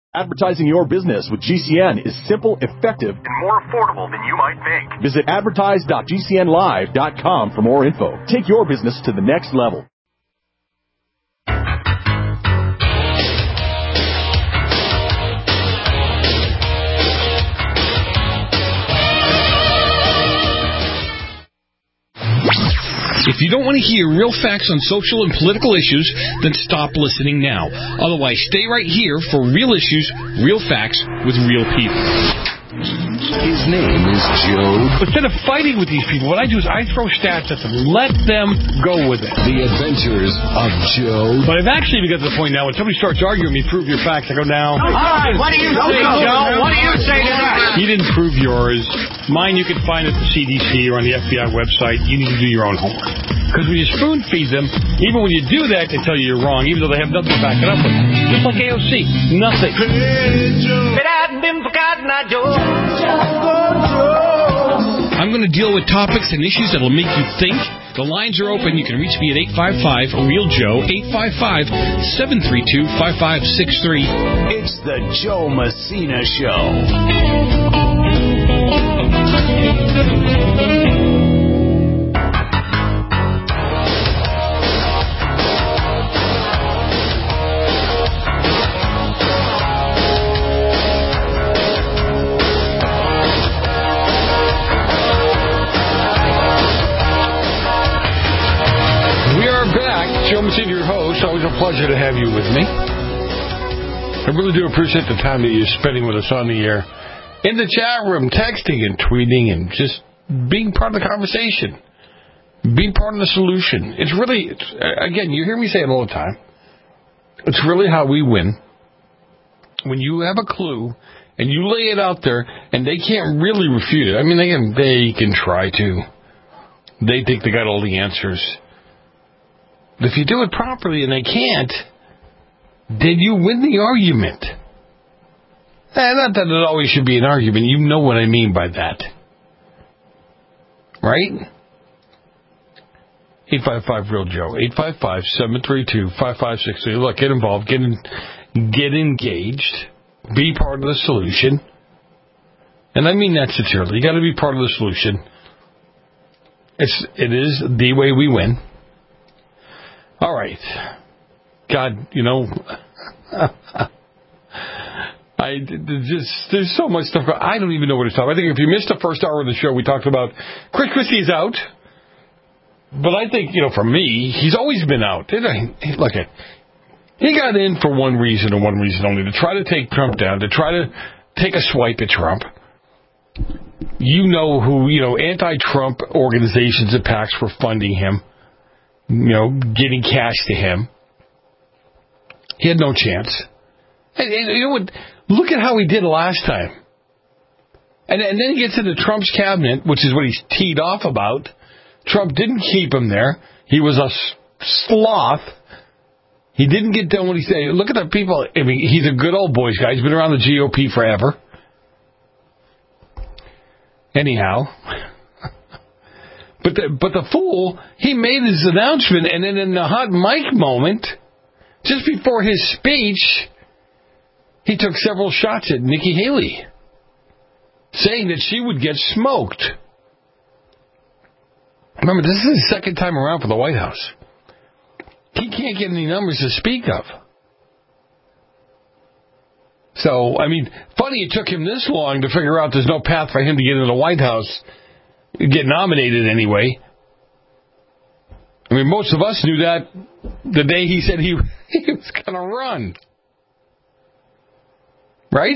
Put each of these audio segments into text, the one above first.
Advertising your business with GCN is simple, effective, and more affordable than you might think. Visit advertise.gcnlive.com for more info. Take your business to the next level. If you don't want to hear real facts on social and political issues, then stop listening now. Otherwise, stay right here for real issues, real facts, with real people. His name is Joe. Instead of fighting with these people, what I do is I throw stats at them. Let them go with it. The Adventures of Joe. But I've actually got to the point now when somebody starts arguing with me, prove your facts, I go, now. All right, what do you say, Joe? What do you say to that? You didn't prove yours. Mine you can find at the CDC or on the FBI website. You need to do your own homework. Because when you spoon feed them, even when you do that, they tell you you're wrong, even though they have nothing to back it up with. Just like AOC. Nothing. I'm going to deal with topics and issues that will make you think. The lines are open. You can reach me at 855-REAL-JOE, 855-732-5563. It's the Joe Messina Show. Joe Messina, your host. Always a pleasure to have you with me. I really do appreciate the time that you're spending with us on the air, in the chat room, texting and tweeting, and just being part of the conversation, being part of the solution. It's really, again, you hear me say it all the time. It's really how we win. When you have a clue and you lay it out there, and they can't really refute it. I mean, they can try to. They think they got all the answers. But if you do it properly and they can't, then you win the argument. Not that it always should be an argument. You know what I mean by that. Right? 855-REAL-JOE. 855-732-5563. Look, get involved. Get engaged. Be part of the solution. And I mean that sincerely. You got to be part of the solution. It is the way we win. All right. God, there's so much stuff. I don't even know where to stop. I think if you missed the first hour of the show, we talked about Chris Christie's out. But I think, for me, he's always been out. Look, he got in for one reason and one reason only, to try to take Trump down, to try to take a swipe at Trump. You know who, anti-Trump organizations and PACs were funding him. Getting cash to him. He had no chance. And you know what? Look at how he did last time. And then he gets into Trump's cabinet, which is what he's teed off about. Trump didn't keep him there. He was a sloth. He didn't get done what he said. Look at the people. I mean, he's a good old boys guy. He's been around the GOP forever. Anyhow... But the fool, he made his announcement, and then in the hot mic moment, just before his speech, he took several shots at Nikki Haley, saying that she would get smoked. Remember, this is his second time around for the White House. He can't get any numbers to speak of. So, funny it took him this long to figure out there's no path for him to get into the White House. Get nominated anyway. Most of us knew that the day he said he was going to run. Right?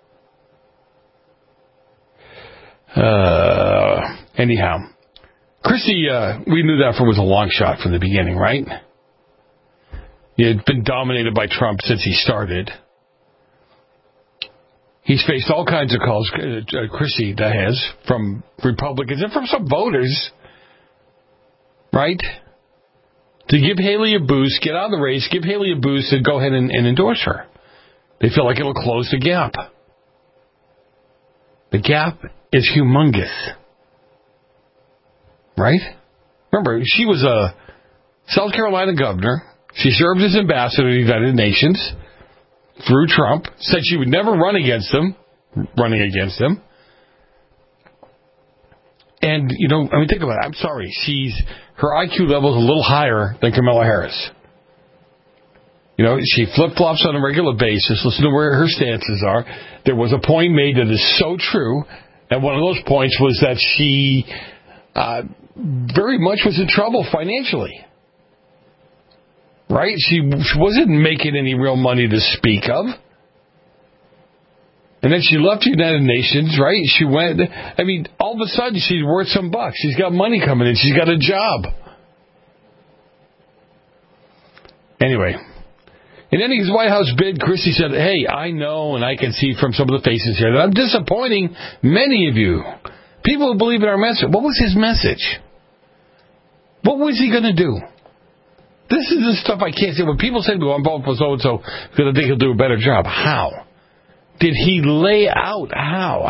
Anyhow. Christie, we knew that was a long shot from the beginning, right? He had been dominated by Trump since he started. He's faced all kinds of calls, Christie, that has, from Republicans and from some voters, right? To give Haley a boost, get out of the race, give Haley a boost, and go ahead and endorse her. They feel like it'll close the gap. The gap is humongous. Right? Remember, she was a South Carolina governor. She served as ambassador to the United Nations. through Trump, said she would never run against him, And, think about it. I'm sorry. Her IQ level is a little higher than Kamala Harris. She flip-flops on a regular basis. Listen to where her stances are. There was a point made that is so true, and one of those points was that she very much was in trouble financially. Right? She wasn't making any real money to speak of. And then she left the United Nations, right? She went, all of a sudden she's worth some bucks. She's got money coming in. She's got a job. Anyway, in any of his White House bid, Christie said, hey, I know and I can see from some of the faces here that I'm disappointing many of you. People who believe in our message. What was his message? What was he going to do? This is the stuff I can't say. When people say, well, I'm voting for so-and-so because I think he'll do a better job. How? Did he lay out how?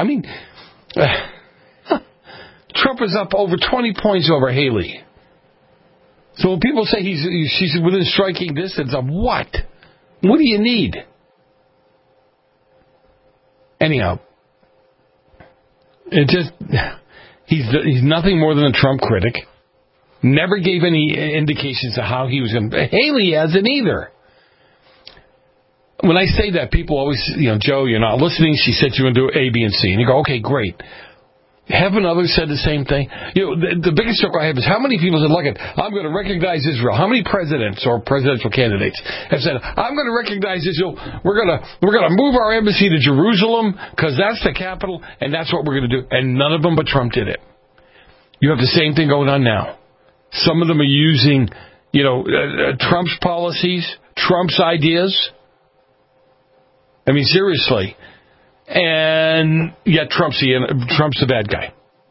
Trump is up over 20 points over Haley. So when people say she's within striking distance of what? What do you need? Anyhow, he's nothing more than a Trump critic. Never gave any indications of how he was going to... Haley hasn't either. When I say that, people always, Joe, you're not listening. She said you're going to do A, B, and C. And you go, okay, great. Haven't others said the same thing? The biggest joke I have is how many people said, look, I'm going to recognize Israel. How many presidents or presidential candidates have said, I'm going to recognize Israel. We're going to move our embassy to Jerusalem because that's the capital and that's what we're going to do. And none of them but Trump did it. You have the same thing going on now. Some of them are using, Trump's policies, Trump's ideas. Seriously. And yet Trump's the bad guy.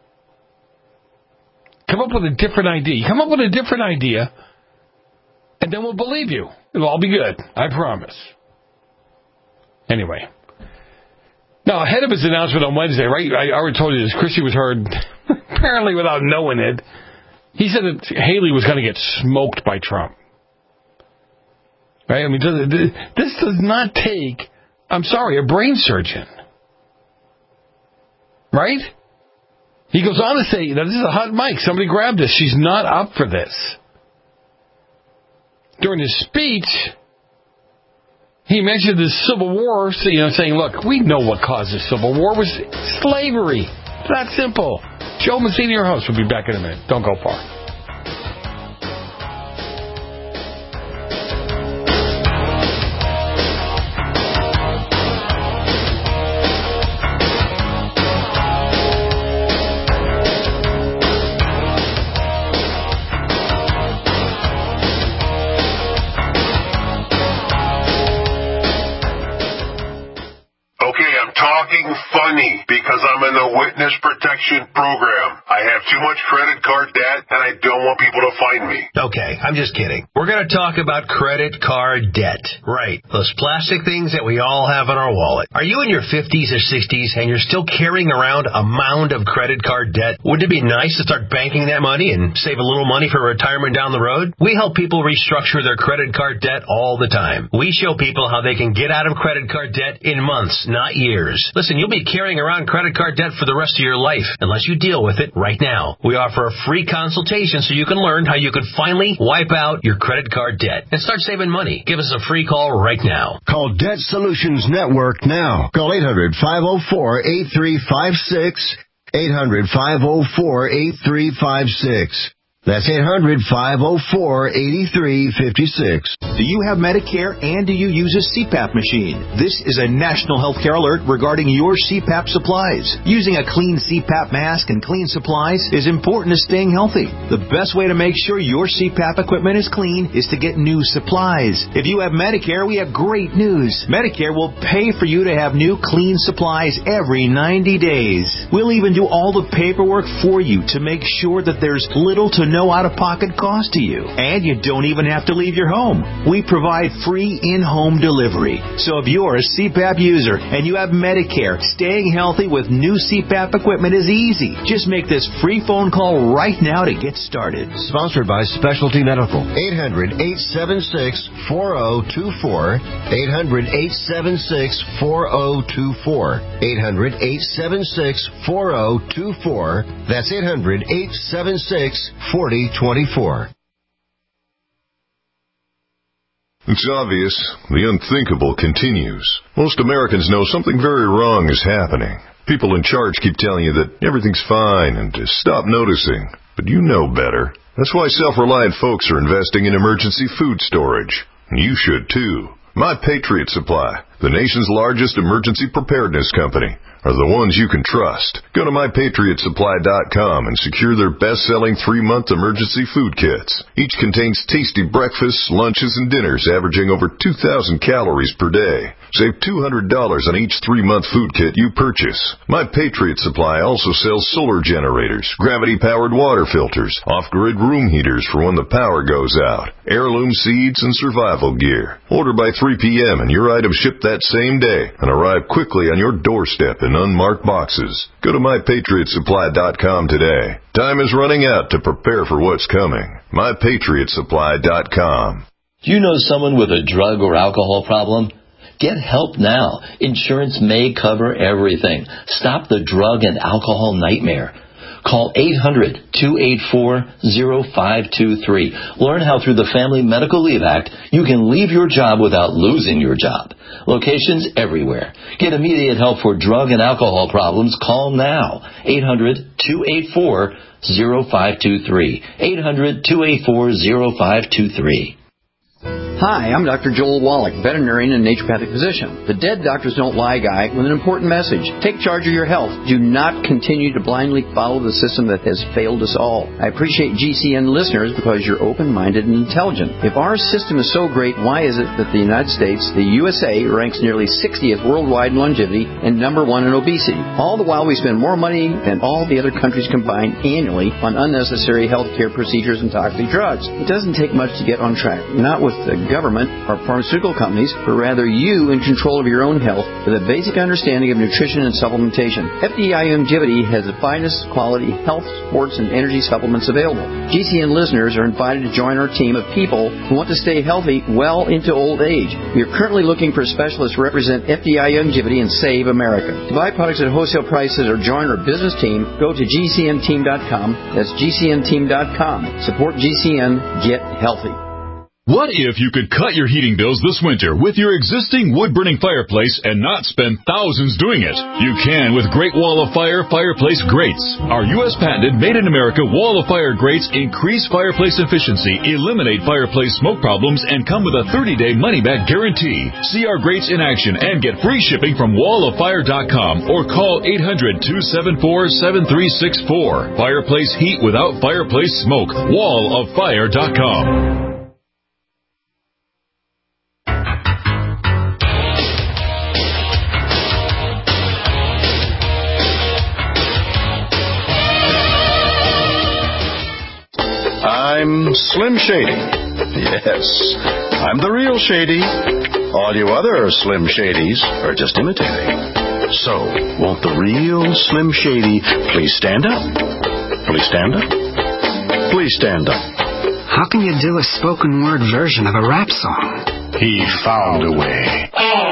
Come up with a different idea. Come up with a different idea, and then we'll believe you. It'll all be good. I promise. Anyway. Now, ahead of his announcement on Wednesday, right, I already told you this, Christie was heard, apparently without knowing it, he said that Haley was going to get smoked by Trump. Right? This does not take, I'm sorry, a brain surgeon. Right? He goes on to say, this is a hot mic. Somebody grabbed this. She's not up for this. During his speech, he mentioned the Civil War, saying, look, we know what caused the Civil War was slavery. It's that simple. Joe Messina, your host, will be back in a minute. Don't go far. Because I'm in the witness protection program. I have too much credit card debt, and I don't want people to find me. Okay, I'm just kidding. We're going to talk about credit card debt. Right. Those plastic things that we all have in our wallet. Are you in your 50s or 60s and you're still carrying around a mound of credit card debt? Wouldn't it be nice to start banking that money and save a little money for retirement down the road? We help people restructure their credit card debt all the time. We show people how they can get out of credit card debt in months, not years. Listen, you'll be carrying around credit card debt for the rest of your life unless you deal with it right now. We offer a free consultation so you can learn how you could finally wipe out your credit card debt and start saving money. Give us a free call right now. Call Debt Solutions Network now. Call 800-504-8356. 800-504-8356. That's 800-504-8356. Do you have Medicare and do you use a CPAP machine? This is a national healthcare alert regarding your CPAP supplies. Using a clean CPAP mask and clean supplies is important to staying healthy. The best way to make sure your CPAP equipment is clean is to get new supplies. If you have Medicare, we have great news. Medicare will pay for you to have new clean supplies every 90 days. We'll even do all the paperwork for you to make sure that there's little to no out-of-pocket cost to you. And you don't even have to leave your home. We provide free in-home delivery. So if you're a CPAP user and you have Medicare, staying healthy with new CPAP equipment is easy. Just make this free phone call right now to get started. Sponsored by Specialty Medical. 800-876-4024. 800-876-4024. 800-876-4024. That's 800-876-4024. It's obvious. The unthinkable continues. Most Americans know something very wrong is happening. People in charge keep telling you that everything's fine and to stop noticing. But you know better. That's why self-reliant folks are investing in emergency food storage. And you should too. My Patriot Supply, the nation's largest emergency preparedness company, are the ones you can trust. Go to MyPatriotSupply.com and secure their best-selling 3-month emergency food kits. Each contains tasty breakfasts, lunches, and dinners averaging over 2,000 calories per day. Save $200 on each 3-month food kit you purchase. My Patriot Supply also sells solar generators, gravity-powered water filters, off-grid room heaters for when the power goes out, heirloom seeds, and survival gear. Order by 3 p.m. and your items ship that same day and arrive quickly on your doorstep in unmarked boxes. Go to MyPatriotSupply.com today. Time is running out to prepare for what's coming. MyPatriotSupply.com. Do you know someone with a drug or alcohol problem? Get help now. Insurance may cover everything. Stop the drug and alcohol nightmare. Call 800-284-0523. Learn how through the Family Medical Leave Act you can leave your job without losing your job. Locations everywhere. Get immediate help for drug and alcohol problems. Call now. 800-284-0523. 800-284-0523. Hi, I'm Dr. Joel Wallach, veterinarian and naturopathic physician. The Dead Doctors Don't Lie guy with an important message. Take charge of your health. Do not continue to blindly follow the system that has failed us all. I appreciate GCN listeners because you're open-minded and intelligent. If our system is so great, why is it that the United States, the USA, ranks nearly 60th worldwide in longevity and number 1 in obesity? All the while we spend more money than all the other countries combined annually on unnecessary healthcare procedures and toxic drugs. It doesn't take much to get on track. Not with the government or pharmaceutical companies, but rather you in control of your own health with a basic understanding of nutrition and supplementation. FDI Longevity has the finest quality health, sports, and energy supplements available. GCN listeners are invited to join our team of people who want to stay healthy well into old age. We are currently looking for specialists to represent FDI Longevity and Save America. To buy products at wholesale prices or join our business team, go to GCNteam.com. That's GCNteam.com. Support GCN. Get healthy. What if you could cut your heating bills this winter with your existing wood-burning fireplace and not spend thousands doing it? You can with Great Wall of Fire fireplace grates. Our U.S. patented made-in-America Wall of Fire grates increase fireplace efficiency, eliminate fireplace smoke problems, and come with a 30-day money-back guarantee. See our grates in action and get free shipping from walloffire.com or call 800-274-7364. Fireplace heat without fireplace smoke. walloffire.com. I'm Slim Shady. Yes, I'm the real Shady. All you other Slim Shadys are just imitating. So, won't the real Slim Shady please stand up? Please stand up? Please stand up. How can you do a spoken word version of a rap song? He found a way.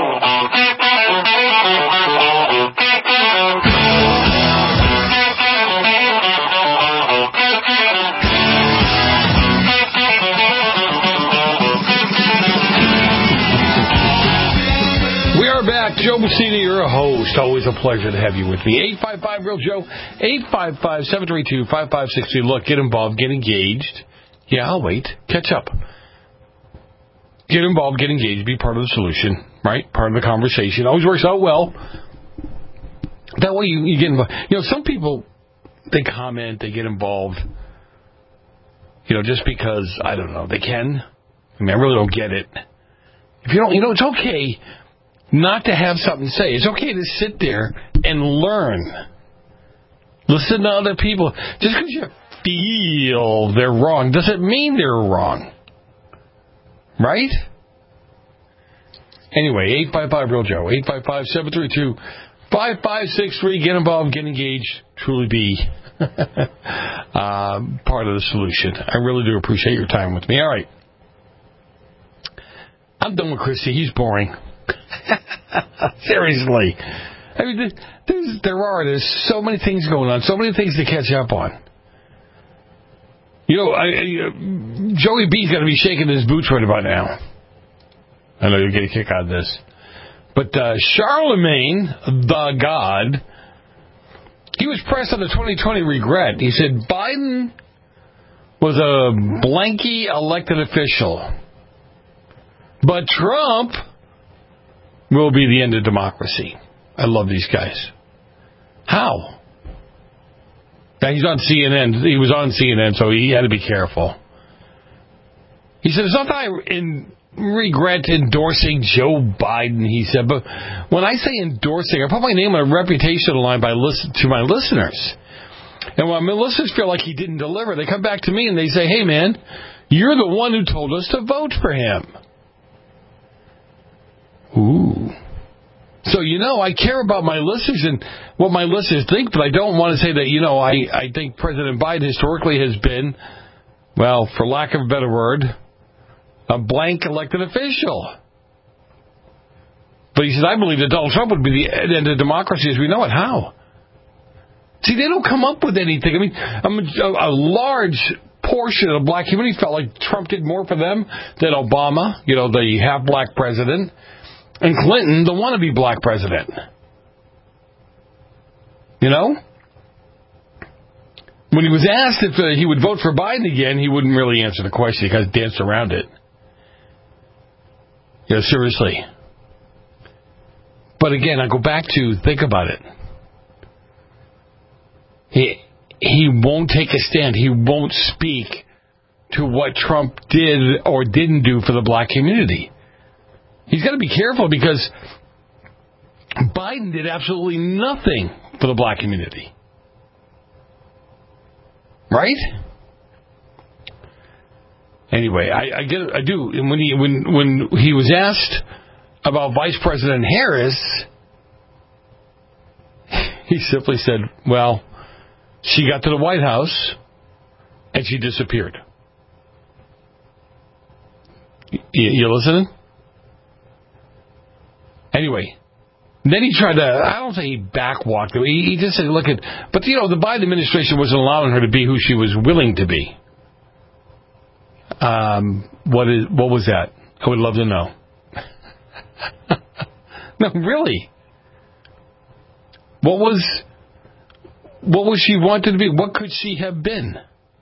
Joe Messina, you're a host. Always a pleasure to have you with me. 855-REAL-JOE, 855-732-5562. Look, get involved, get engaged. Yeah, I'll wait. Catch up. Get involved, get engaged, be part of the solution, right? Part of the conversation. Always works out well. That way you get involved. You know, some people, they comment, they get involved, you know, just because, I don't know, they can. I mean, I really don't get it. If you don't, you know, it's okay not to have something to say. It's okay to sit there and learn. Listen to other people. Just because you feel they're wrong doesn't mean they're wrong. Right? Anyway, 855-REAL-JOE, 855-732-5563. Get involved, get engaged, truly be part of the solution. I really do appreciate your time with me. All right. I'm done with Christie. He's boring. Seriously. I mean, there's so many things going on, so many things to catch up on. You know, Joey B's got to be shaking his boots right about now. I know you'll get a kick out of this. But Charlemagne, the God, he was pressed on the 2020 regret. He said Biden was a blanky elected official. But Trump will be the end of democracy. I love these guys. How? Now, he's on CNN. He was on CNN, so he had to be careful. He said, it's not that I regret endorsing Joe Biden, he said, but when I say endorsing, I put my name on a reputational line to my listeners. And when my listeners feel like he didn't deliver, they come back to me and they say, hey, man, you're the one who told us to vote for him. Ooh. So, I care about my listeners and what my listeners think, but I don't want to say that, I think President Biden historically has been, well, for lack of a better word, a blank elected official. But he said, I believe that Donald Trump would be the end of democracy as we know it. How? See, they don't come up with anything. I mean, a large portion of the black community felt like Trump did more for them than Obama, the half-black president, and Clinton, the wannabe black president. When he was asked if he would vote for Biden again, he wouldn't really answer the question. He kind of danced around it. Seriously. But again, I go back to think about it. He won't take a stand. He won't speak to what Trump did or didn't do for the black community. He's got to be careful because Biden did absolutely nothing for the black community. Right? Anyway, I get it. I do. And when he was asked about Vice President Harris, he simply said, well, she got to the White House and she disappeared. You listening? Anyway, then he tried to, I don't say he backwalked. He just said, but the Biden administration wasn't allowing her to be who she was willing to be. What was that? I would love to know. No, really. What was she wanted to be? What could she have been?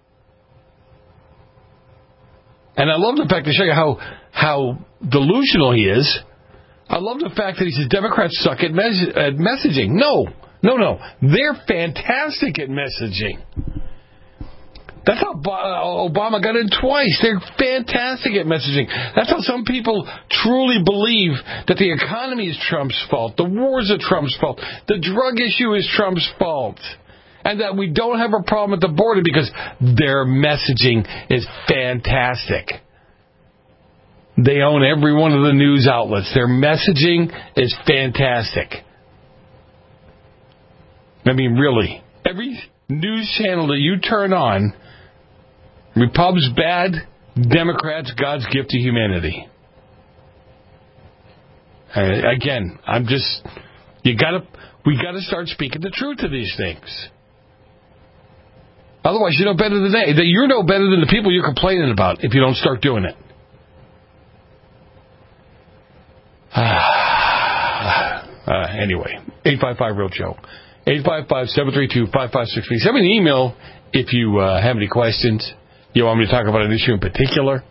And I love the fact to show you how delusional he is. I love the fact that he says Democrats suck at messaging. No. They're fantastic at messaging. That's how Obama got in twice. They're fantastic at messaging. That's how some people truly believe that the economy is Trump's fault, the wars are Trump's fault, the drug issue is Trump's fault, and that we don't have a problem at the border because their messaging is fantastic. They own every one of the news outlets. Their messaging is fantastic. I mean, really. Every news channel that you turn on, Repub's bad, Democrats God's gift to humanity. Again, we got to start speaking the truth to these things. Otherwise, you know better than you're no better than the people you're complaining about if you don't start doing it. Anyway, 855-REAL-JOE. 855-732-5563. Send me an email if you have any questions. You want me to talk about an issue in particular?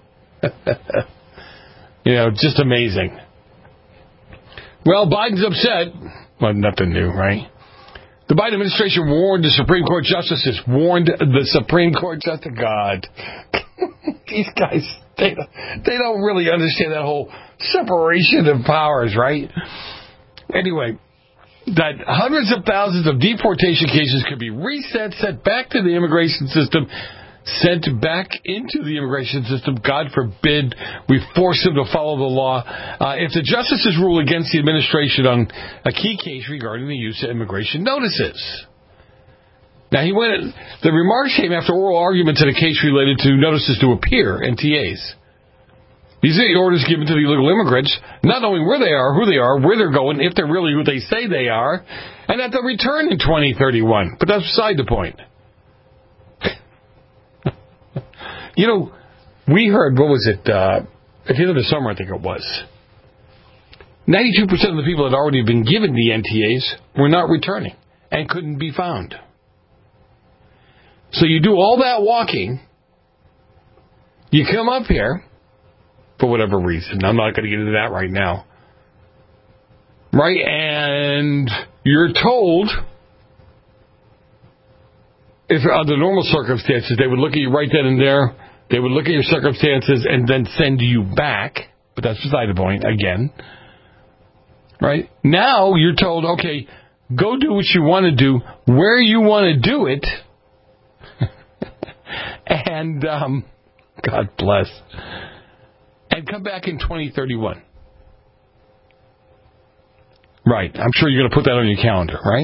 Just amazing. Well, Biden's upset. Well, nothing new, right? The Biden administration warned the Supreme Court justices. God. These guys, they don't really understand that whole separation of powers, right? Anyway, that hundreds of thousands of deportation cases could be reset, sent back to the immigration system, sent back into the immigration system. God forbid we force them to follow the law. If the justices rule against the administration on a key case regarding the use of immigration notices. Now, the remarks came after oral arguments in a case related to notices to appear, NTAs. These are the orders given to the illegal immigrants, not knowing where they are, who they are, where they're going, if they're really who they say they are, and that they'll return in 2031. But that's beside the point. We heard, what was it, at the end of the summer, I think it was, 92% of the people that had already been given the NTAs were not returning and couldn't be found. So you do all that walking, you come up here, for whatever reason. I'm not going to get into that right now. Right? And you're told, if under normal circumstances, they would look at you right then and there, they would look at your circumstances and then send you back. But that's beside the point, again. Right? Now you're told, okay, go do what you want to do, where you want to do it, and God bless. And come back in 2031. Right. I'm sure you're going to put that on your calendar, right?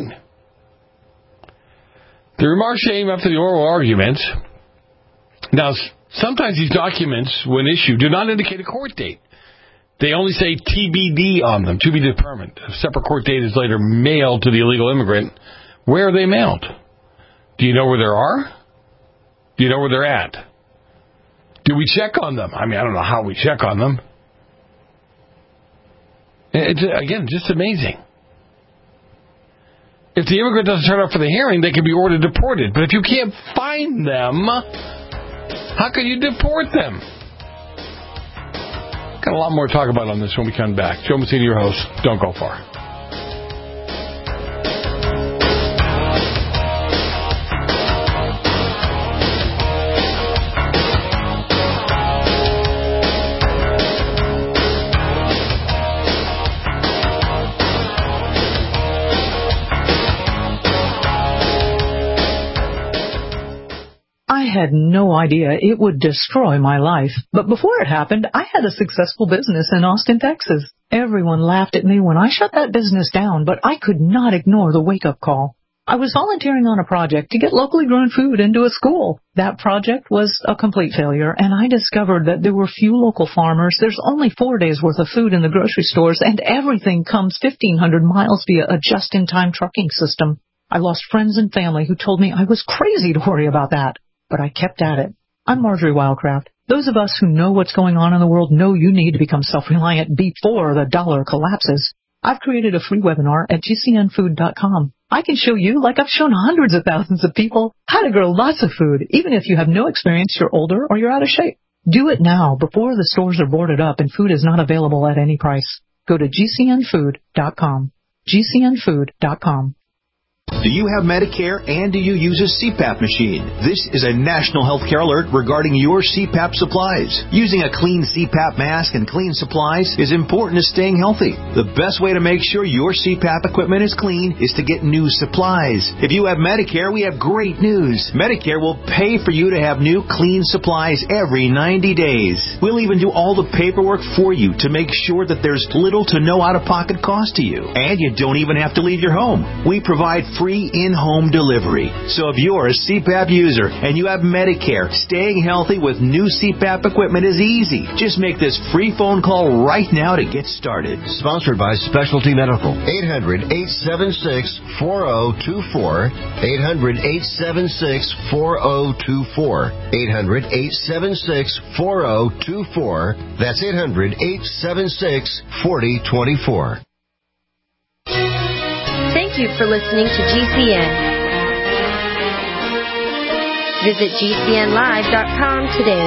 The remarks came after the oral argument. Now, sometimes these documents, when issued, do not indicate a court date. They only say TBD on them, to be determined. A separate court date is later mailed to the illegal immigrant. Where are they mailed? Do you know where they are? Do you know where they're at? Do we check on them? I mean, I don't know how we check on them. It's, again, just amazing. If the immigrant doesn't turn up for the hearing, they can be ordered deported. But if you can't find them, how can you deport them? Got a lot more to talk about on this when we come back. Joe Messina, your host. Don't go far. I had no idea it would destroy my life. But before it happened, I had a successful business in Austin, Texas. Everyone laughed at me when I shut that business down, but I could not ignore the wake-up call. I was volunteering on a project to get locally grown food into a school. That project was a complete failure, and I discovered that there were few local farmers. There's only 4 days' worth of food in the grocery stores, and everything comes 1,500 miles via a just-in-time trucking system. I lost friends and family who told me I was crazy to worry about that. But I kept at it. I'm Marjorie Wildcraft. Those of us who know what's going on in the world know you need to become self-reliant before the dollar collapses. I've created a free webinar at gcnfood.com. I can show you, like I've shown hundreds of thousands of people, how to grow lots of food, even if you have no experience, you're older, or you're out of shape. Do it now before the stores are boarded up and food is not available at any price. Go to gcnfood.com. gcnfood.com. Do you have Medicare and do you use a CPAP machine? This is a national healthcare alert regarding your CPAP supplies. Using a clean CPAP mask and clean supplies is important to staying healthy. The best way to make sure your CPAP equipment is clean is to get new supplies. If you have Medicare, we have great news. Medicare will pay for you to have new clean supplies every 90 days. We'll even do all the paperwork for you to make sure that there's little to no out-of-pocket cost to you. And you don't even have to leave your home. We provide free in-home delivery. So if you're a CPAP user and you have Medicare, staying healthy with new CPAP equipment is easy. Just make this free phone call right now to get started. Sponsored by Specialty Medical. 800-876-4024. 800-876-4024. 800-876-4024. That's 800-876-4024. Thank you for listening to GCN. Visit GCNlive.com today.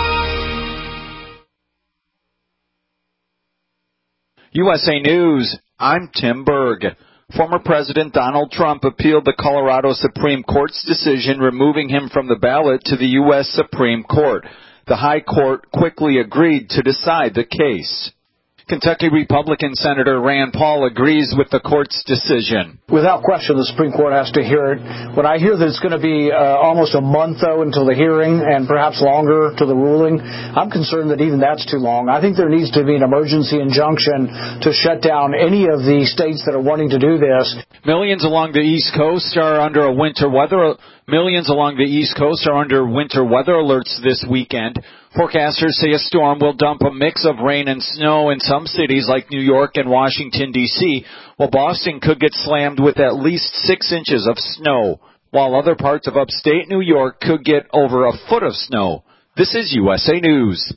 USA News, I'm Tim Berg. Former President Donald Trump appealed the Colorado Supreme Court's decision removing him from the ballot to the U.S. Supreme Court. The High Court quickly agreed to decide the case. Kentucky Republican Senator Rand Paul agrees with the court's decision. Without question, the Supreme Court has to hear it. When I hear that it's going to be almost a month, though, until the hearing and perhaps longer to the ruling, I'm concerned that even that's too long. I think there needs to be an emergency injunction to shut down any of the states that are wanting to do this. Millions along the East Coast are under winter weather alerts this weekend. Forecasters say a storm will dump a mix of rain and snow in some cities like New York and Washington, D.C., while Boston could get slammed with at least 6 inches of snow, while other parts of upstate New York could get over a foot of snow. This is USA News.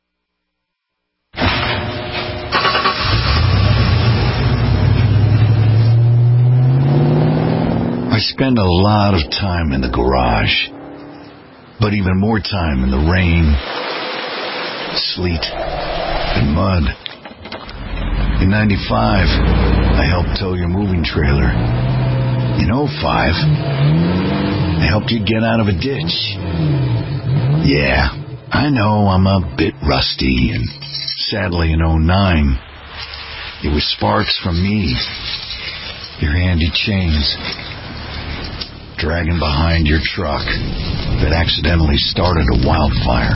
I spend a lot of time in the garage, but even more time in the rain, sleet, and mud. In 95, I helped tow your moving trailer. In 05, I helped you get out of a ditch. Yeah, I know I'm a bit rusty, and sadly in 09, it was sparks from me, your handy chains, dragging behind your truck that accidentally started a wildfire.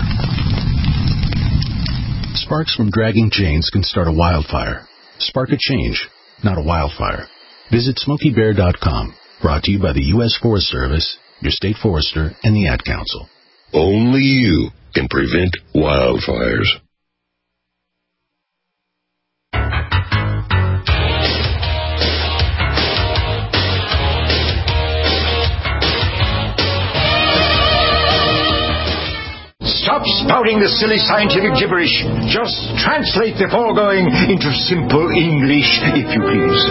Sparks from dragging chains can start a wildfire. Spark a change, not a wildfire. Visit SmokeyBear.com. Brought to you by the U.S. Forest Service, your state forester, and the Ad Council. Only you can prevent wildfires. Stop spouting the silly scientific gibberish. Just translate the foregoing into simple English, if you please.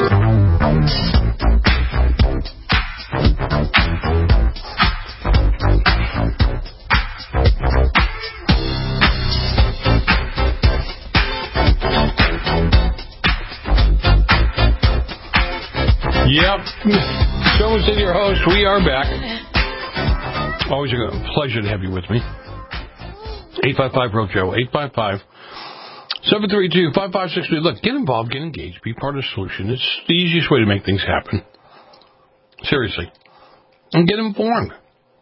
Yep. Joe is your host. We are back. Always a pleasure to have you with me. 855-ROJO, 855-732-5563. Look, get involved, get engaged, be part of the solution. It's the easiest way to make things happen. Seriously. And get informed.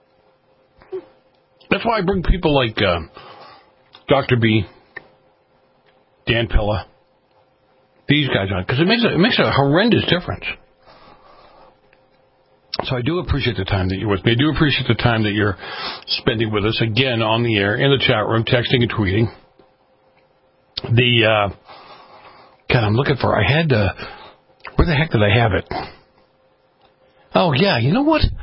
That's why I bring people like Dr. B, Dan Pilla, these guys on, because it makes a horrendous difference. So I do appreciate the time that you're with me. I do appreciate the time that you're spending with us, again, on the air, in the chat room, texting and tweeting. God, I'm looking for, where the heck did I have it? Oh, yeah, you know what?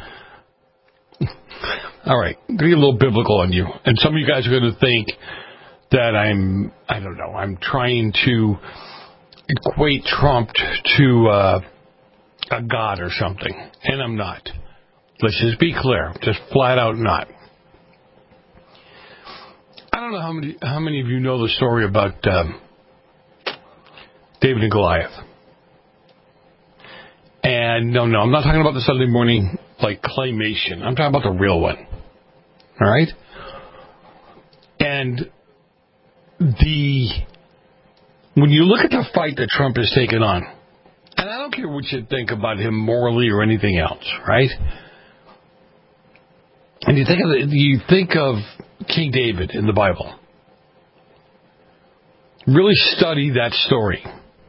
All right, I'm going to get a little biblical on you. And some of you guys are going to think that I'm trying to equate Trump to a god or something, and I'm not. Let's just be clear, just flat out not. I don't know how many of you know the story about David and Goliath. And no, I'm not talking about the Sunday morning like claymation. I'm talking about the real one. All right? And when you look at the fight that Trump has taken on, and I don't care what you think about him morally or anything else, right? And you think of King David in the Bible. Really study that story.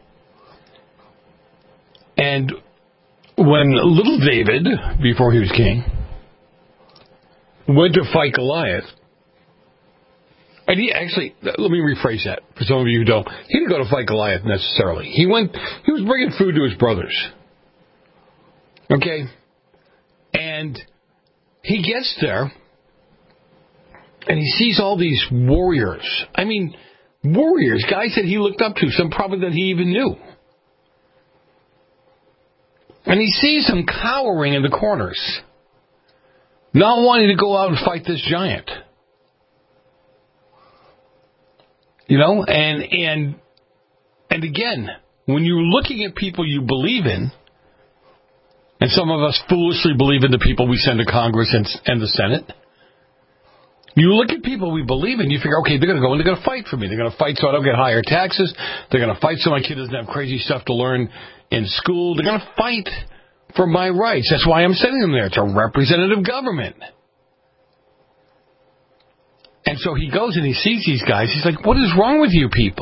And when little David, before he was king, went to fight Goliath, and he actually, let me rephrase that for some of you who don't. He didn't go to fight Goliath necessarily. He was bringing food to his brothers. Okay? And he gets there, and he sees all these warriors. I mean, warriors, guys that he looked up to, some probably that he even knew. And he sees them cowering in the corners, not wanting to go out and fight this giant. You know, and again, when you're looking at people you believe in, and some of us foolishly believe in the people we send to Congress and the Senate, You look at people we believe in, you figure, okay, they're going to go and they're going to fight for me. They're going to fight so I don't get higher taxes. They're going to fight so my kid doesn't have crazy stuff to learn in school. They're going to fight for my rights. That's why I'm sending them there. It's a representative government. And so he goes and he sees these guys. He's like, what is wrong with you people?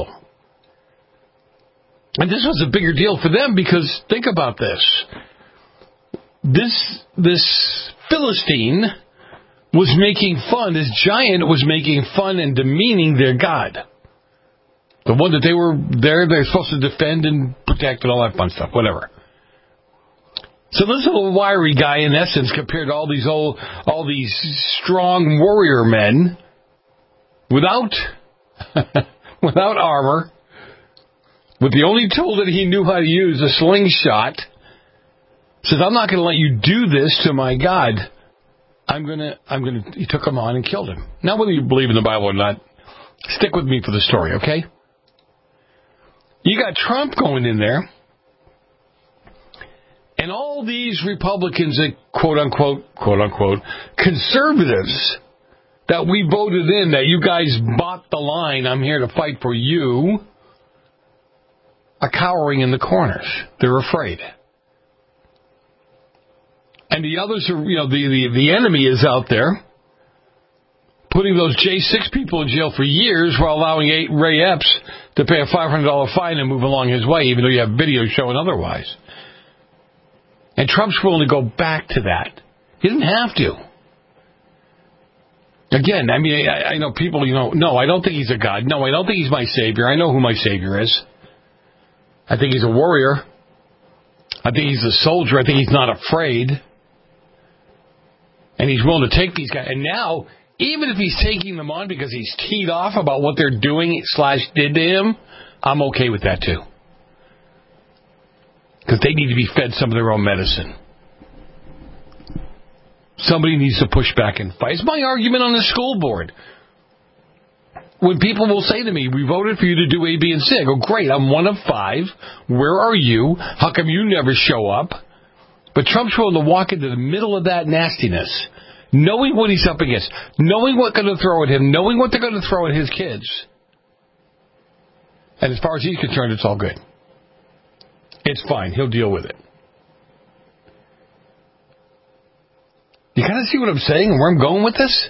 And this was a bigger deal for them because think about this. This Philistine was making fun, this giant was making fun and demeaning their God. The one that they're supposed to defend and protect and all that fun stuff, whatever. So this little wiry guy, in essence, compared to all these strong warrior men without armor, with the only tool that he knew how to use, a slingshot, says, I'm not going to let you do this to my God. He took him on and killed him. Now, whether you believe in the Bible or not, stick with me for the story, okay? You got Trump going in there, and all these Republicans that, quote unquote, conservatives that we voted in, that you guys bought the line, I'm here to fight for you, are cowering in the corners. They're afraid. And the others are, the enemy is out there putting those J6 people in jail for years while allowing Ray Epps to pay a $500 fine and move along his way, even though you have videos showing otherwise. And Trump's willing to go back to that. He doesn't have to. Again, I know people, no, I don't think he's a God. No, I don't think he's my savior. I know who my savior is. I think he's a warrior. I think he's a soldier. I think he's not afraid. And he's willing to take these guys. And now, even if he's taking them on because he's teed off about what they're doing / did to him, I'm okay with that too. Because they need to be fed some of their own medicine. Somebody needs to push back and fight. It's my argument on the school board. When people will say to me, we voted for you to do A, B, and C, I go, great, I'm one of 5. Where are you? How come you never show up? But Trump's willing to walk into the middle of that nastiness, knowing what he's up against, knowing what they're going to throw at him, knowing what they're going to throw at his kids. And as far as he's concerned, it's all good. It's fine. He'll deal with it. You kind of see what I'm saying and where I'm going with this?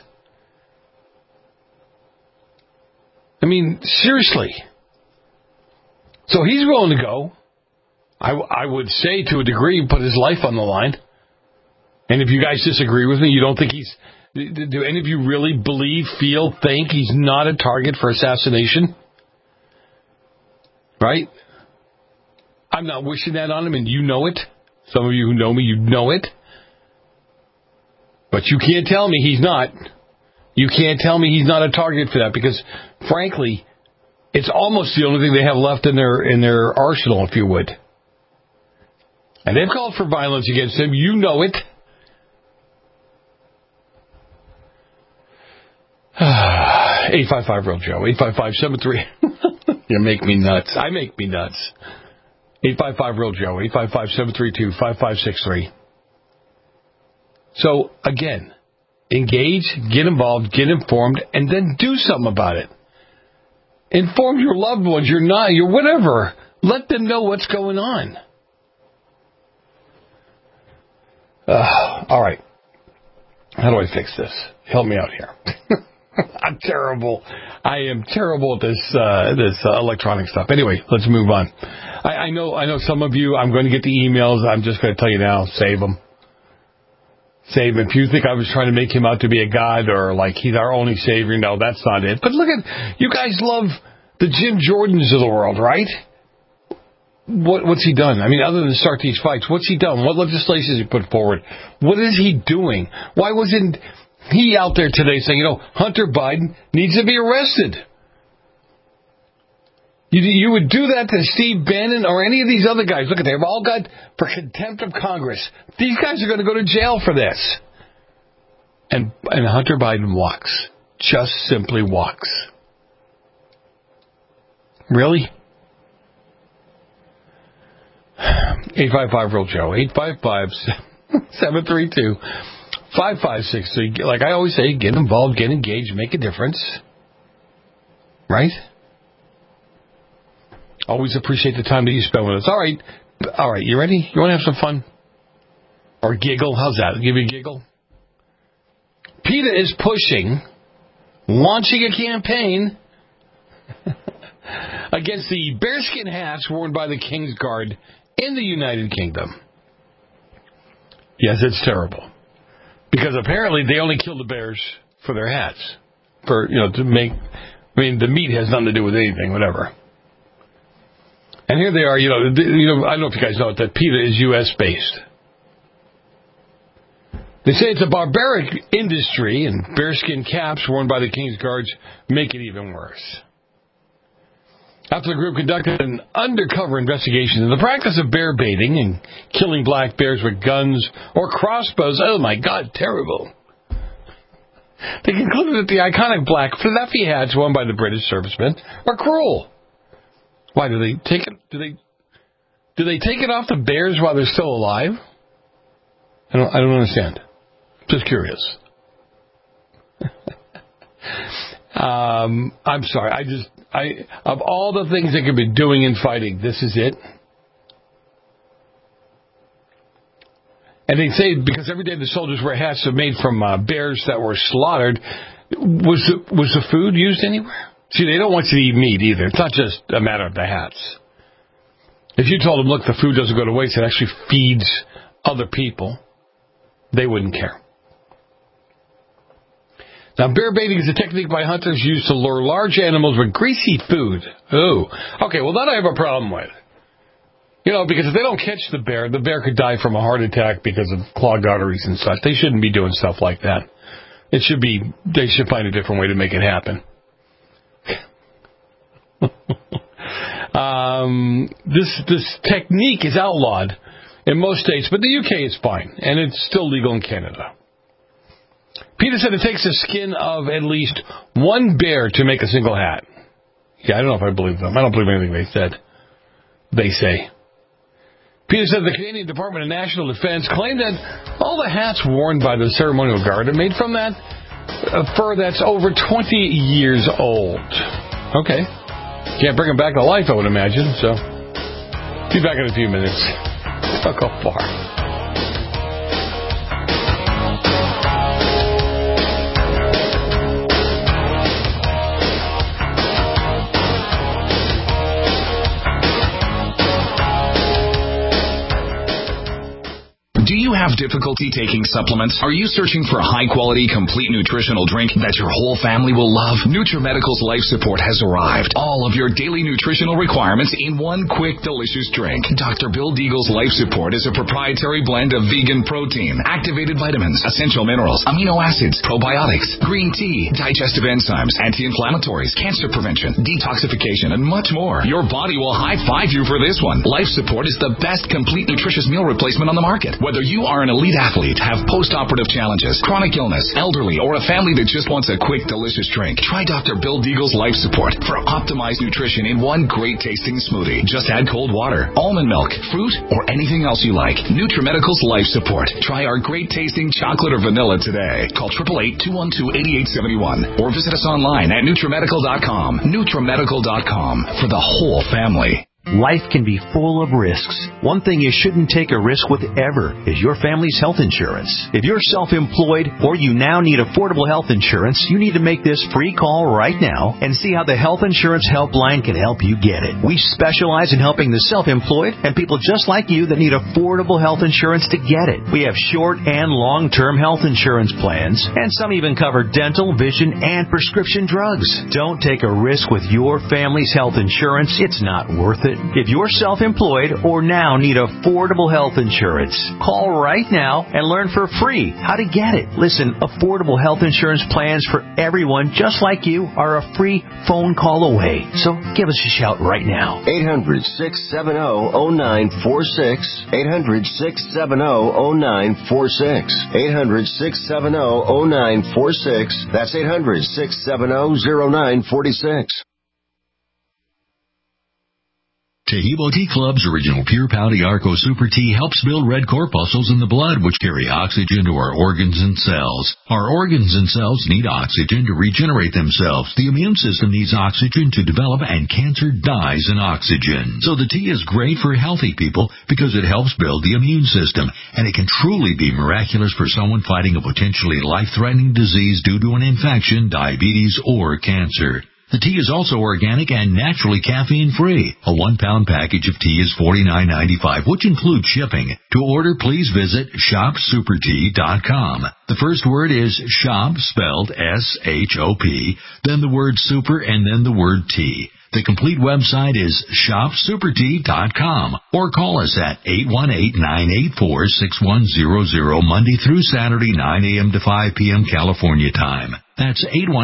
I mean, seriously. So he's willing to go. I would say to a degree, put his life on the line. And if you guys disagree with me, you don't think do any of you really believe, think he's not a target for assassination? Right? I'm not wishing that on him, and you know it. Some of you who know me, you know it. But you can't tell me he's not. You can't tell me he's not a target for that, because, frankly, it's almost the only thing they have left in their arsenal, if you would. And they've called for violence against him. You know it. 855-REAL-JOE. 855-73. You make me nuts. I make me nuts. 855-REAL-JOE. 855-732-5563. So, again, engage, get involved, get informed, and then do something about it. Inform your loved ones, your whatever. Let them know what's going on. All right. How do I fix this? Help me out here. I'm terrible. I am terrible at this electronic stuff. Anyway, let's move on. I know some of you, I'm going to get the emails. I'm just going to tell you now, save them. Save him. If you think I was trying to make him out to be a god or like he's our only savior, no, that's not it. But look at, you guys love the Jim Jordans of the world, right? What's he done? I mean, other than start these fights, what's he done? What legislation has he put forward? What is he doing? Why wasn't he out there today saying, Hunter Biden needs to be arrested? You would do that to Steve Bannon or any of these other guys. Look, they've all got for contempt of Congress. These guys are going to go to jail for this. And Hunter Biden walks. Just simply walks. Really? 855-REAL-JOE. 5563. Like I always say, get involved, get engaged, make a difference. Right? Always appreciate the time that you spend with us. All right, you ready? You want to have some fun? Or giggle? How's that? Give you a giggle? PETA is launching a campaign against the bearskin hats worn by the King's Guard in the United Kingdom. Yes, it's terrible. Because apparently they only kill the bears for their hats. To make, the meat has nothing to do with anything, whatever. And here they are, I don't know if you guys know it, that PETA is U.S. based. They say it's a barbaric industry, and bearskin caps worn by the King's Guards make it even worse. After the group conducted an undercover investigation into the practice of bear baiting and killing black bears with guns or crossbows, oh my God, terrible. They concluded that the iconic black fluffy hats worn by the British servicemen are cruel. Why do they take it? Do they take it off the bears while they're still alive? I don't understand. Just curious. I'm sorry. Of all the things they could be doing in fighting, this is it. And they say because every day the soldiers wear hats that made from bears that were slaughtered. Was the food used anywhere? See, they don't want you to eat meat either. It's not just a matter of the hats. If you told them, look, the food doesn't go to waste, it actually feeds other people, they wouldn't care. Now, bear baiting is a technique by hunters used to lure large animals with greasy food. Oh, okay, well, that I have a problem with. Because if they don't catch the bear could die from a heart attack because of clogged arteries and such. They shouldn't be doing stuff like that. They should find a different way to make it happen. This technique is outlawed in most states, but the UK is fine, and it's still legal in Canada. PETA said it takes the skin of at least one bear to make a single hat. Yeah, I don't know if I believe them. I don't believe anything they say. PETA said the Canadian Department of National Defense claimed that all the hats worn by the ceremonial guard are made from that fur that's over 20 years old. Okay. Can't bring them back to life, I would imagine, so be back in a few minutes. Don't go far. Do you have difficulty taking supplements? Are you searching for a high-quality, complete nutritional drink that your whole family will love? NutriMedical's Life Support has arrived. All of your daily nutritional requirements in one quick, delicious drink. Dr. Bill Deagle's Life Support is a proprietary blend of vegan protein, activated vitamins, essential minerals, amino acids, probiotics, green tea, digestive enzymes, anti-inflammatories, cancer prevention, detoxification, and much more. Your body will high-five you for this one. Life Support is the best complete nutritious meal replacement on the market. Whether you are an elite athlete, have post-operative challenges, chronic illness, elderly, or a family that just wants a quick, delicious drink, try Dr. Bill Deagle's Life Support for optimized nutrition in one great-tasting smoothie. Just add cold water, almond milk, fruit, or anything else you like. NutriMedical's Life Support. Try our great-tasting chocolate or vanilla today. Call 888-212-8871 or visit us online at NutriMedical.com. NutriMedical.com for the whole family. Life can be full of risks. One thing you shouldn't take a risk with ever is your family's health insurance. If you're self-employed or you now need affordable health insurance, you need to make this free call right now and see how the Health Insurance Helpline can help you get it. We specialize in helping the self-employed and people just like you that need affordable health insurance to get it. We have short and long-term health insurance plans, and some even cover dental, vision, and prescription drugs. Don't take a risk with your family's health insurance. It's not worth it. If you're self-employed or now need affordable health insurance, call right now and learn for free how to get it. Listen, affordable health insurance plans for everyone just like you are a free phone call away. So give us a shout right now. 800-670-0946. 800-670-0946. 800-670-0946. That's 800-670-0946. Tahibo Tea Club's original Pure Pouty Arco Super Tea helps build red corpuscles in the blood, which carry oxygen to our organs and cells. Our organs and cells need oxygen to regenerate themselves. The immune system needs oxygen to develop, and cancer dies in oxygen. So the tea is great for healthy people because it helps build the immune system, and it can truly be miraculous for someone fighting a potentially life-threatening disease due to an infection, diabetes, or cancer. The tea is also organic and naturally caffeine-free. A 1-pound package of tea is $49.95, which includes shipping. To order, please visit shopsupertea.com. The first word is shop, spelled S-H-O-P, then the word super, and then the word tea. The complete website is shopsupertea.com, or call us at 818-984-6100 Monday through Saturday, 9 a.m. to 5 p.m. California time. That's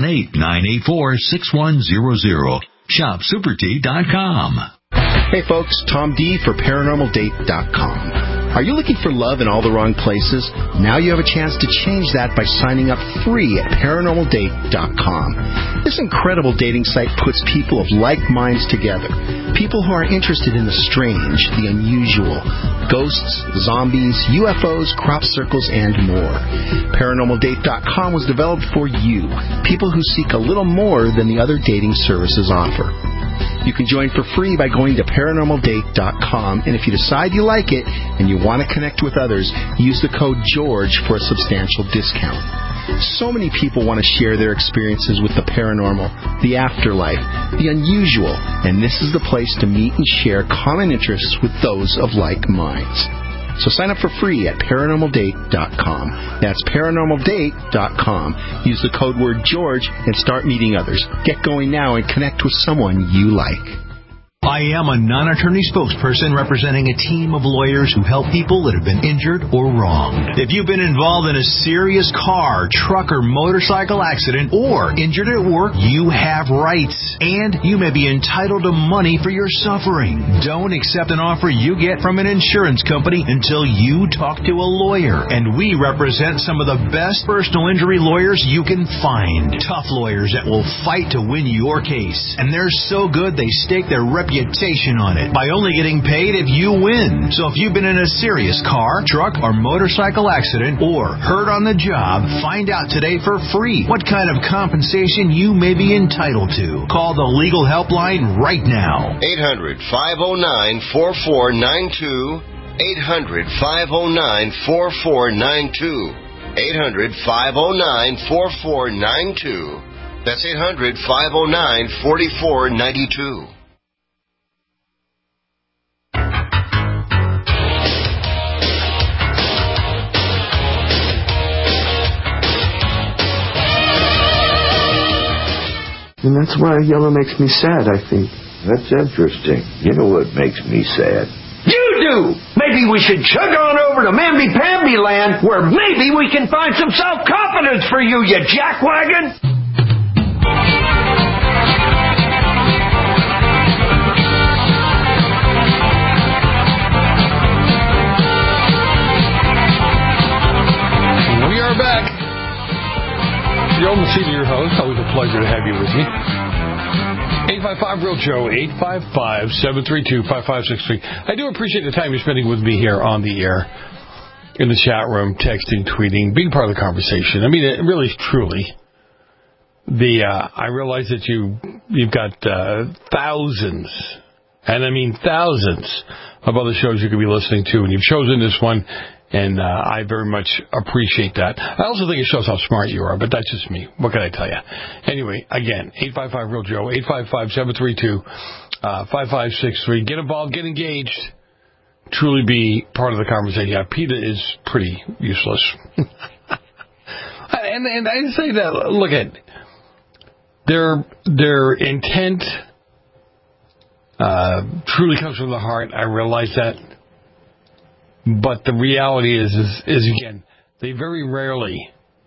818-984-6100. Shopsupertea.com. Hey folks, Tom D for ParanormalDate.com. Are you looking for love in all the wrong places? Now you have a chance to change that by signing up free at ParanormalDate.com. This incredible dating site puts people of like minds together. People who are interested in the strange, the unusual, ghosts, zombies, UFOs, crop circles, and more. ParanormalDate.com was developed for you, people who seek a little more than the other dating services offer. You can join for free by going to ParanormalDate.com, and if you decide you like it and you want to connect with others, use the code GEORGE for a substantial discount. So many people want to share their experiences with the paranormal, the afterlife, the unusual, and this is the place to meet and share common interests with those of like minds. So sign up for free at ParanormalDate.com. That's ParanormalDate.com. Use the code word George and start meeting others. Get going now and connect with someone you like. I am a non-attorney spokesperson representing a team of lawyers who help people that have been injured or wronged. If you've been involved in a serious car, truck, or motorcycle accident, or injured at work, you have rights, and you may be entitled to money for your suffering. Don't accept an offer you get from an insurance company until you talk to a lawyer, and we represent some of the best personal injury lawyers you can find. Tough lawyers that will fight to win your case, and they're so good they stake their reputation on it by only getting paid if you win. So if you've been in a serious car, truck, or motorcycle accident, or hurt on the job, find out today for free what kind of compensation you may be entitled to. Call the legal helpline right now. 800-509-4492. 800-509-4492. 800-509-4492. That's 800-509-4492. And that's why yellow makes me sad, I think. That's interesting. You know what makes me sad? You do! Maybe we should chug on over to Mamby-Pamby land, where maybe we can find some self-confidence for you, you jackwagon! We are back. Joe Messina, your host. Always a pleasure to have you with me. 855-REAL-JOE, 855-732-5563. I do appreciate the time you're spending with me here on the air, in the chat room, texting, tweeting, being part of the conversation. I mean, it really, truly, I realize that you've got thousands, and I mean thousands, of other shows you could be listening to, and you've chosen this one. And I very much appreciate that. I also think it shows how smart you are, but that's just me. What can I tell you? Anyway, again, 855-REAL-JOE, 855-732-5563. Get involved, get engaged, truly be part of the conversation. Yeah, PETA is pretty useless. and I say that, look at their intent truly comes from the heart. I realize that. But the reality is again, they very rarely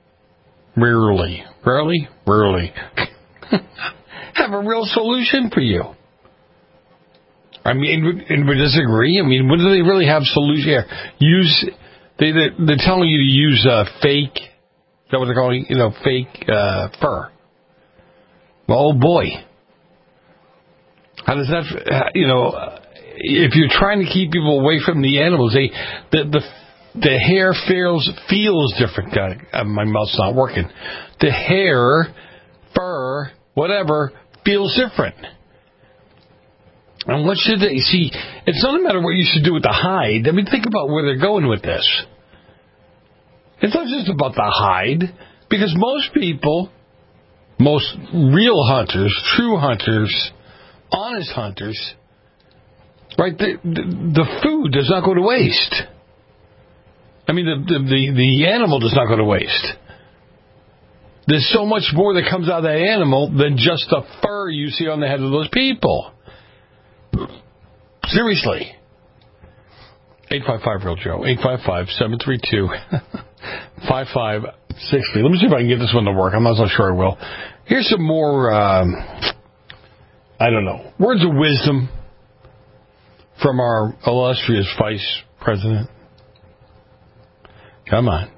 have a real solution for you. I mean, and we disagree. I mean, what do they really have solution here? They're telling you to use fake, is that what they're calling, fake fur. Well, oh boy. How does that, if you're trying to keep people away from the animals, the hair feels different. God, my mouth's not working. The hair, fur, whatever, feels different. And what should they see? It's not a matter of what you should do with the hide. I mean, think about where they're going with this. It's not just about the hide, because most people, most real hunters, true hunters, honest hunters, right? The food does not go to waste. I mean, the animal does not go to waste. There's so much more that comes out of that animal than just the fur you see on the head of those people. Seriously. 855-REAL-JOE. 855-732-5560. Let me see if I can get this one to work. I'm not so sure I will. Here's some more, words of wisdom from our illustrious Vice President. Come on.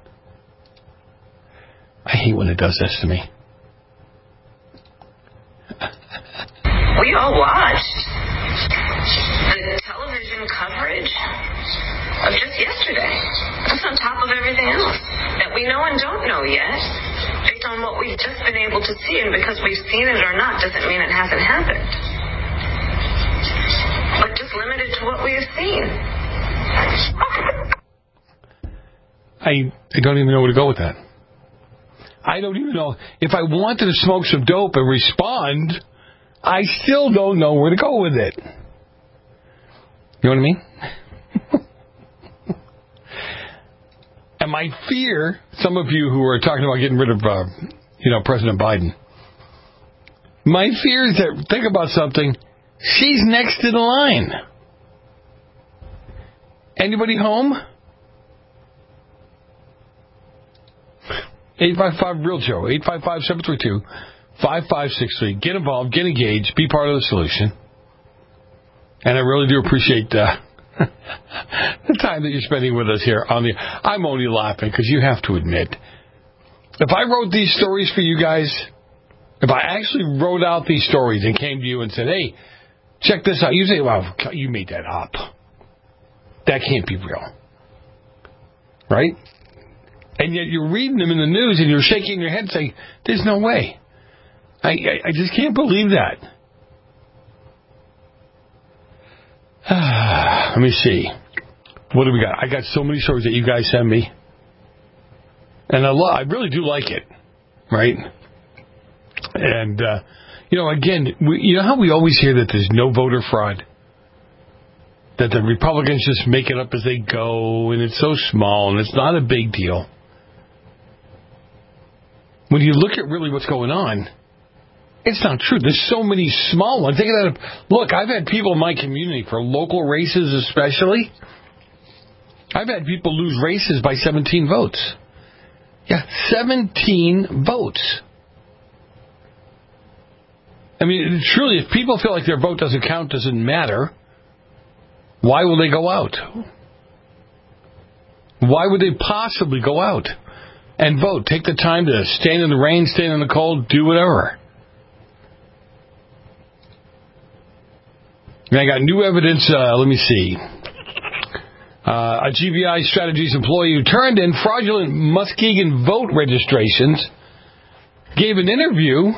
I hate when it does this to me. We all watched the television coverage of just yesterday. That's on top of everything else that we know and don't know yet, based on what we've just been able to see. And because we've seen it or not doesn't mean it hasn't happened. But just limited to what we have seen. I don't even know where to go with that. I don't even know. If I wanted to smoke some dope and respond, I still don't know where to go with it. You know what I mean? And my fear, some of you who are talking about getting rid of, President Biden, my fear is that, think about something, she's next in the line. Anybody home? 855-REAL-JOE, 855-732-5563. Get involved, get engaged, be part of the solution. And I really do appreciate the time that you're spending with us here on the... I'm only laughing because you have to admit, if I wrote these stories for you guys, if I actually wrote out these stories and came to you and said, hey, check this out, you say, well, you made that up. That can't be real. Right? And yet you're reading them in the news and you're shaking your head saying, there's no way. I just can't believe that. Let me see. What do we got? I got so many stories that you guys send me. And I really do like it. Right? And, again, you know how we always hear that there's no voter fraud? That the Republicans just make it up as they go, and it's so small, and it's not a big deal. When you look at really what's going on, it's not true. There's so many small ones. Look, I've had people in my community, for local races especially, I've had people lose races by 17 votes. Yeah, 17 votes. I mean, truly, if people feel like their vote doesn't count, doesn't matter, why will they go out? Why would they possibly go out and vote? Take the time to stand in the rain, stand in the cold, do whatever. And I got new evidence, let me see. A GBI Strategies employee who turned in fraudulent Muskegon vote registrations gave an interview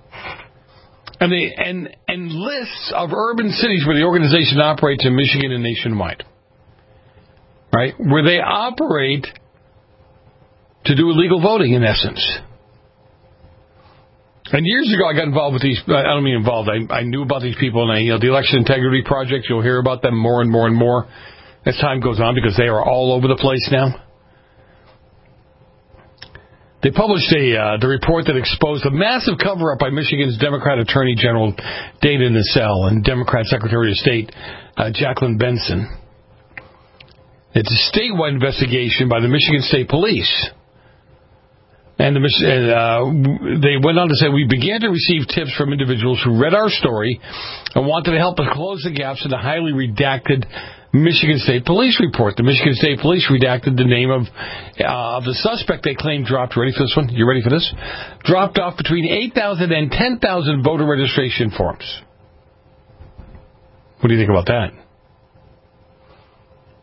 and lists of urban cities where the organization operates in Michigan and nationwide. Right? Where they operate to do illegal voting, in essence. And years ago, I got involved with these. I don't mean involved. I knew about these people, and the Election Integrity Project. You'll hear about them more and more and more as time goes on, because they are all over the place now. They published the report that exposed a massive cover-up by Michigan's Democrat Attorney General Dana Nessel and Democrat Secretary of State Jacqueline Benson. It's a statewide investigation by the Michigan State Police. And they went on to say, we began to receive tips from individuals who read our story and wanted to help us close the gaps in the highly redacted Michigan State Police report. The Michigan State Police redacted the name of the suspect they claimed dropped. Ready for this one? You ready for this? Dropped off between 8,000 and 10,000 voter registration forms. What do you think about that?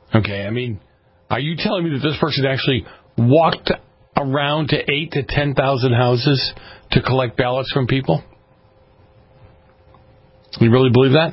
Okay, I mean, are you telling me that this person actually walked around to 8,000 to 10,000 houses to collect ballots from people? You really believe that?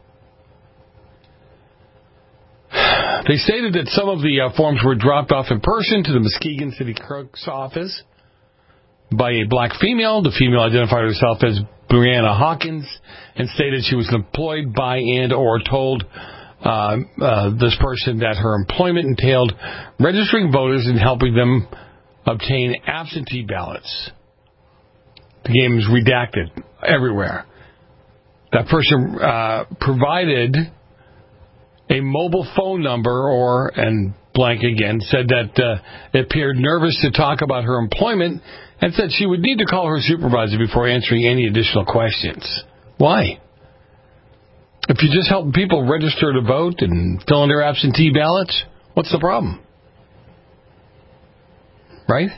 They stated that some of the forms were dropped off in person to the Muskegon City Clerk's office by a black female. The female identified herself as Brianna Hawkins and stated she was employed by and or told this person that her employment entailed registering voters and helping them obtain absentee ballots. The game is redacted everywhere. That person provided a mobile phone number and blank again, said that it appeared nervous to talk about her employment and said she would need to call her supervisor before answering any additional questions. Why? If you just help people register to vote and fill in their absentee ballots, what's the problem? Right?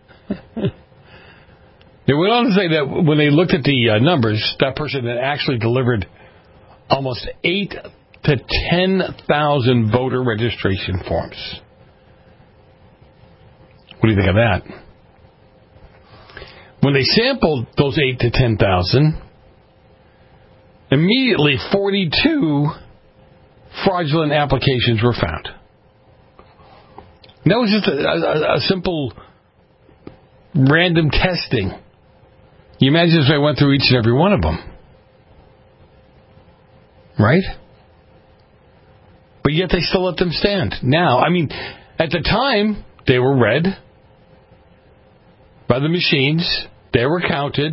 They went on to say that when they looked at the numbers, that person had actually delivered almost 8,000 to 10,000 voter registration forms. What do you think of that? When they sampled those 8,000 to 10,000, immediately 42 fraudulent applications were found. And that was just a simple random testing. You imagine if I went through each and every one of them. Right? But yet they still let them stand. Now, I mean, at the time, they were read by the machines. They were counted.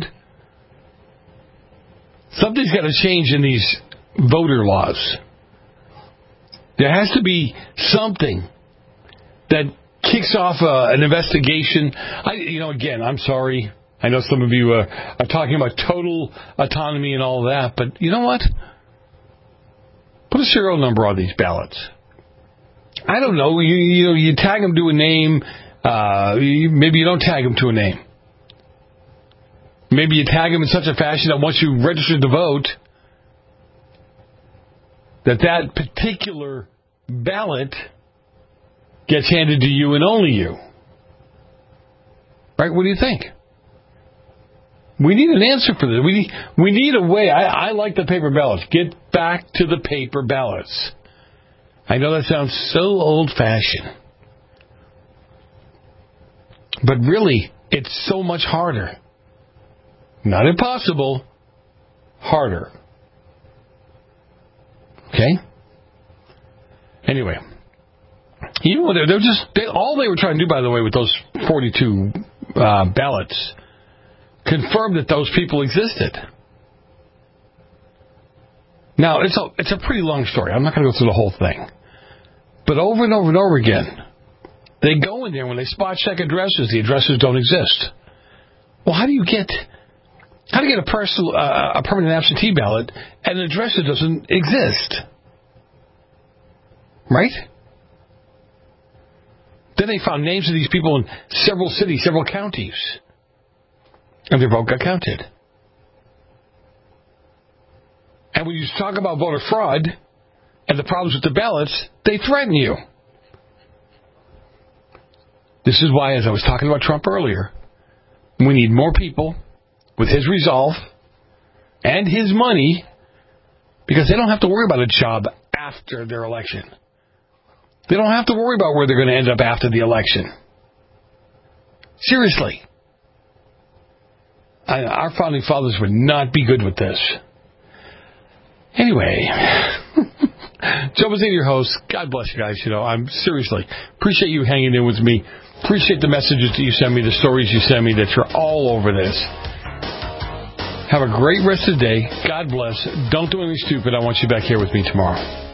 Something's got to change in these voter laws. There has to be something that kicks off an investigation. Again, I'm sorry. I know some of you are talking about total autonomy and all that, but you know what? Put a serial number on these ballots. I don't know. You tag them to a name. Maybe you don't tag them to a name. Maybe you tag them in such a fashion that once you register to vote, that particular ballot gets handed to you and only you. Right? What do you think? We need an answer for this. We need a way. I like the paper ballots. Get back to the paper ballots. I know that sounds so old-fashioned. But really, it's so much harder. Not impossible. Harder. Okay? Anyway. All they were trying to do, by the way, with those 42 ballots, confirmed that those people existed. Now, it's a pretty long story. I'm not going to go through the whole thing. But over and over and over again, they go in there when they spot check addresses. The addresses don't exist. Well, how do you get a permanent absentee ballot and an address that doesn't exist? Right? Then they found names of these people in several cities, several counties. And their vote got counted. And when you talk about voter fraud and the problems with the ballots, they threaten you. This is why, as I was talking about Trump earlier, we need more people with his resolve and his money, because they don't have to worry about a job after their election. They don't have to worry about where they're going to end up after the election. Seriously. Our founding fathers would not be good with this. Anyway, Joe Mazzini, your host. God bless you guys. I'm seriously appreciate you hanging in with me. Appreciate the messages that you send me, the stories you send me, that you're all over this. Have a great rest of the day. God bless. Don't do anything stupid. I want you back here with me tomorrow.